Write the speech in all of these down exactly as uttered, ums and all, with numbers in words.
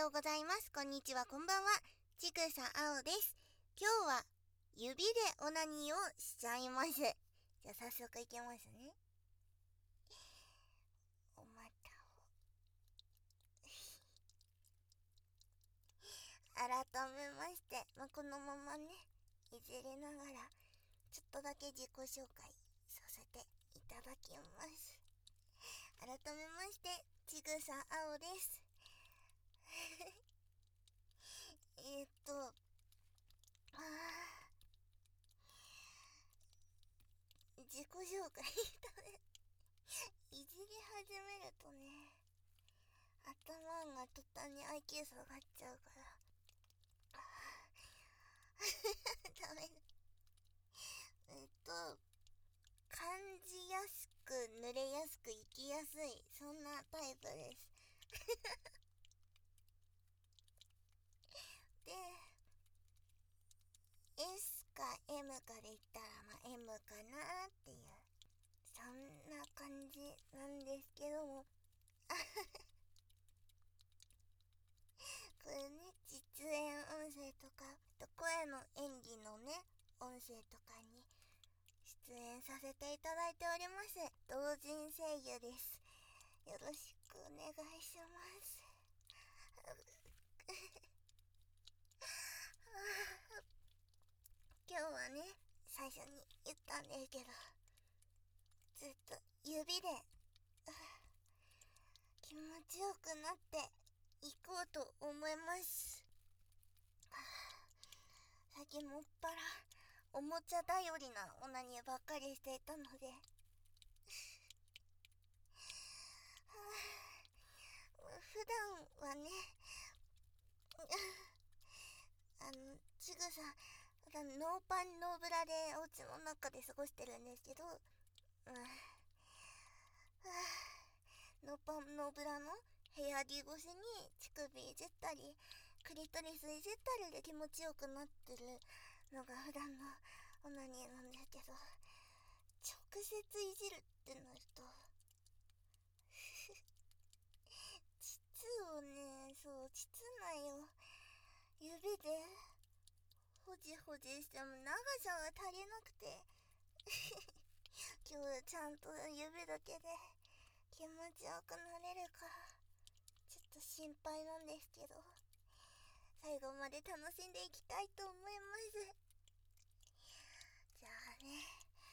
ようございます。こんにちは、こんばんは。ちぐさあおです。今日は指でオナニーをしちゃいます。じゃあ早速いきますね。おまたを改めまして、まあ、このままねいじりながらちょっとだけ自己紹介させていただきます。改めましてちぐさあおです。えっとあ自己紹介いじり始めるとね、頭が途端に アイキュー 下がっちゃうからダメだ。えっと感じやすく濡れやすく生きやすい、そんなタイプですで S か M かで言ったらまあ M かなっていう、そんな感じなんですけどもこれね、実演音声とか声の演技のね音声とかに出演させていただいております。同人声優です。よろしくお願いします今日はね、最初に言ったんですけど、ずっと指で気持ちよくなっていこうと思います。最近もっぱらおもちゃ頼りなオナニーばっかりしていたので普段はねあのちぐさ普段ノーパンノーブラでお家の中で過ごしてるんですけど、うん、ノーパンノーブラの部屋着越しに乳首いじったりクリトリスいじったりで気持ちよくなってるのが普段のオナニーなんですけど、直接いじるってなると膣をね、そう膣内を指でほじほじしても長さが足りなくて今日ちゃんと指だけで気持ちよくなれるかちょっと心配なんですけど、最後まで楽しんでいきたいと思います。じゃあね、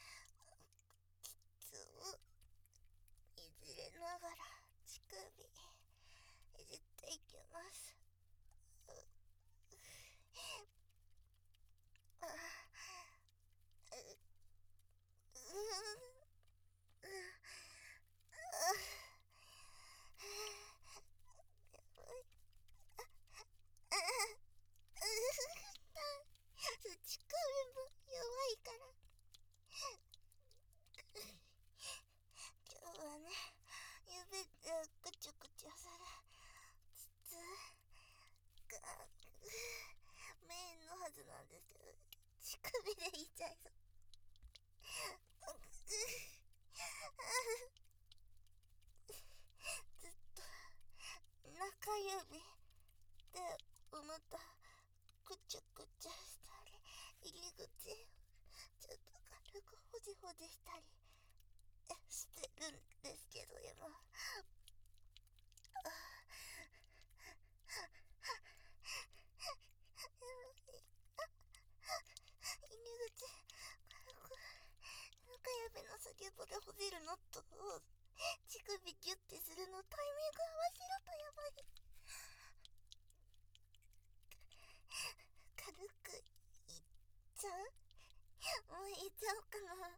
膣をいじれながら乳首いじっていきます。あう乳首も弱いから今日はね、指でくちゅくちゅする膣がメインのはずなんですけど、乳首でいっちゃいそうずっと中指でおまたくちゅくちゅしたり入り口ちょっと軽くほじほじしたりしてるんですけど、今入り口軽く中指の先っぽでほじるのと乳首ギュッてするのタイミング合わせるとやばい。軽くいっちゃうもういっちゃおうかな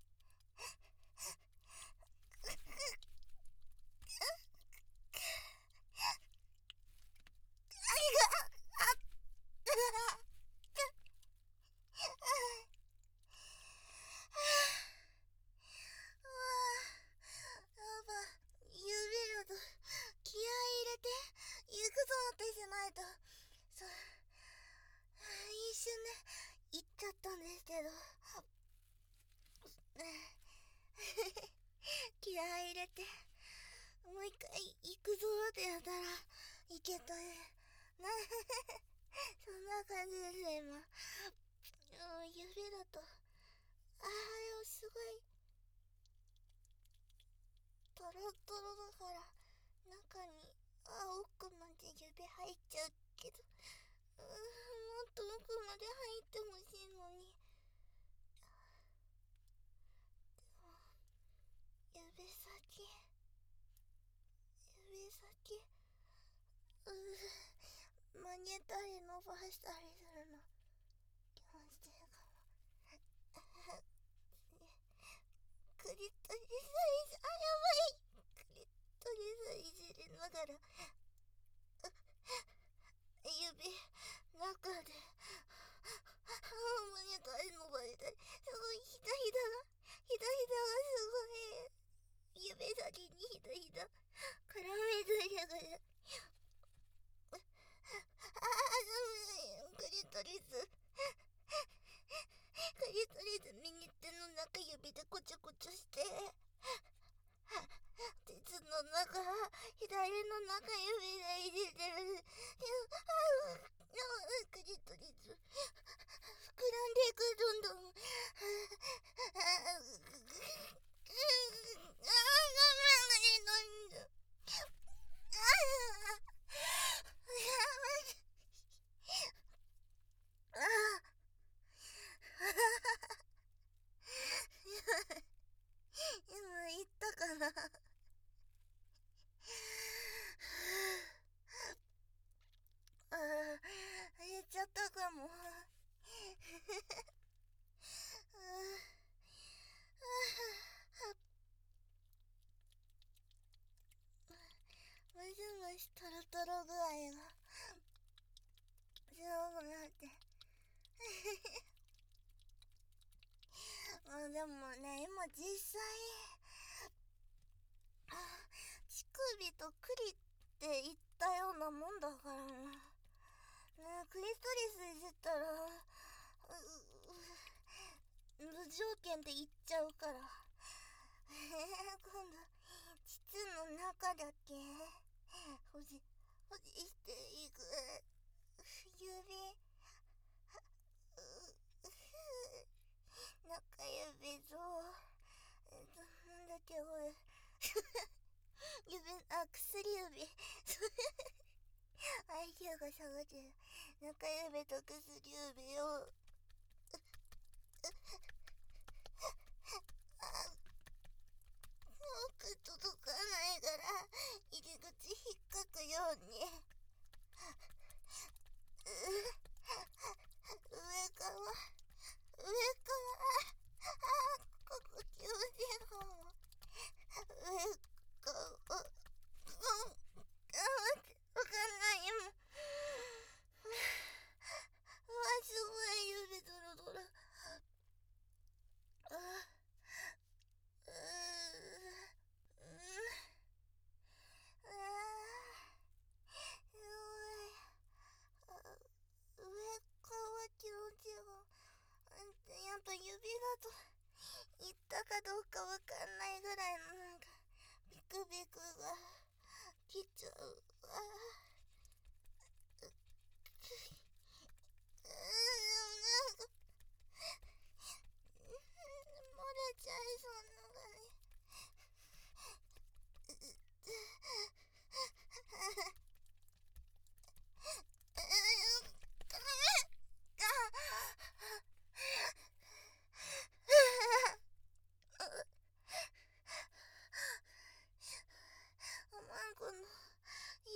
そう、一瞬ね行っちゃったんですけど気合い入れてもう一回行くぞってやったらいけたね。 なそんな感じですね、今。うん、指だと、あー、でもすごい、トロトロだから、中に、あ、奥まで指入っちゃうけど、うーん、もっと奥まで入ってほしいのに。でも、指先、指先、うー、曲げたり伸ばしたりするの気持ちいいかも。クリトリスいじ、あ、やばい、クリトリスいじりながら指中で曲げたり伸ばしたり、すごいひだひだがひだひだがすごい、指先にひだひだ絡めついてくる。ああ、クリトリスクリトリス右手の中指でこちょこちょして鉄の中、左の中指でいじってる。クリトリス膨らんでいく、どんどん。ああ、今言ったかな。ああ、言っちゃったかも。むしむしトロトロ具合がすごくなってまあでもね、今実際乳首とクリって言ったようなもんだからな、ね、クリトリスいじったら無条件で言っちゃうからえー、今度膣の中だけほじほじしていく指中指とえっとなんだっけこれ指、あ、薬指アイキュー が下がってる中指と薬指を奥届かないから入り口引っかくように上から上からあ、ここ気持ちいいかも。上からうん、わかんない、今うわ、すごい指ドロドロ。あ、うー、うん、あー、すごい。あ、上から気持ちが、やっぱ指だといったかどうかわかんないぐらいのなんかビクビクがきちゃう。あー、うん、なんか漏れちゃいそうなのがね。マンコの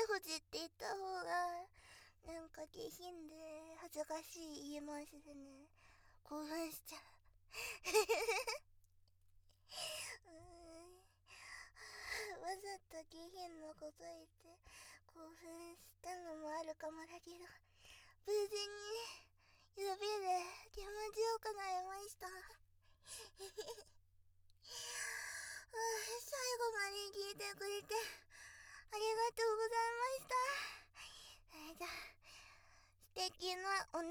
ほじって言った方がなんか下品で恥ずかしい言い回しでね、興奮しちゃう。うーん、わざと下品なこと言って興奮したのもあるかもだけど、無事に指で気持ちよくなりました。最後まで聞いてくれてありがとうございました。じゃあ素敵なお